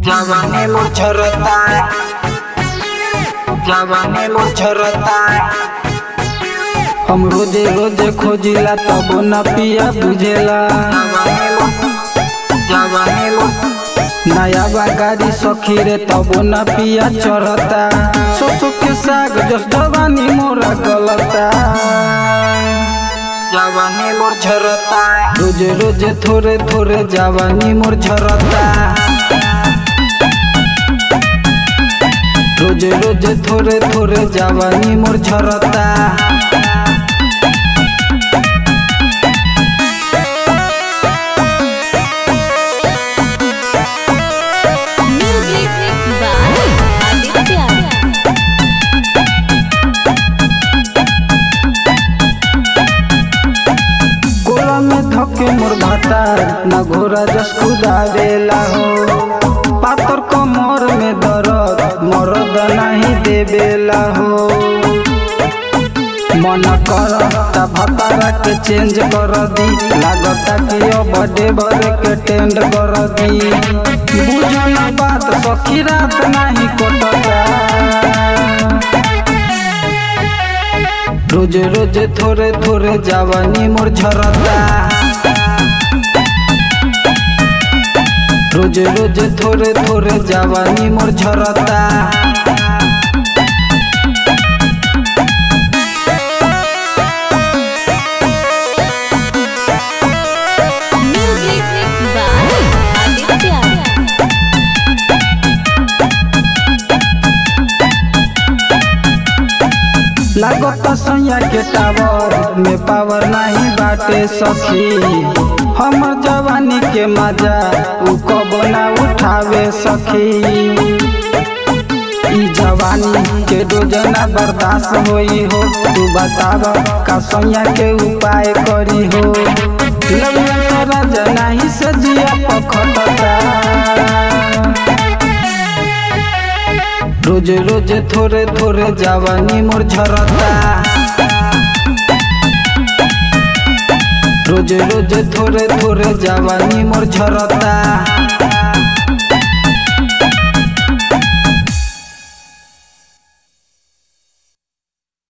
जवानी मोर झरता, जवानी मोर झरता। हम रोजे रोजे खोजिला तब न पिया बुझेला। जवानी मोर नया गाड़ी सखी रे तब न पिया चढ़ता। ससुर के साग जस जवानी मोरा गलता। जवानी मोर झरता, रोजे रोजे थोड़े थोड़े जवानी मोर झरता। रोजे रोजे थोड़े थोड़े जवानी मोर झरता। कोरा में धके मोर भातार न घोरा जस कुदावेला हो। पातर कमर में दर्द मरद नहीं देवेला हो। मन करता भतारा के चेंज कर दी। लागता कि अब डेबर के टेंड कर दी। बुझल बात सखी रात नहीं कटता। रोजे रोजे थोड़े थोड़े जवानी मोर झरता। रोजे रोजे थोड़े थोड़े जवानी मोर झरता। लागता सैया के टावर में पावर नहीं बाटे सखी। हमर जवानी के मजा उ कब ना उठावे सखी। ई जवानी के रोजना बर्दाश्त होई हो। तू बताव का सैया के उपाय करी हो। लगिया राजा नहीं से जिया पखटता। रोजे रोजे थोड़े थोड़े जवानी मोर झरता। रोजे रोजे थोड़े थोड़े जवानी मोर झरता।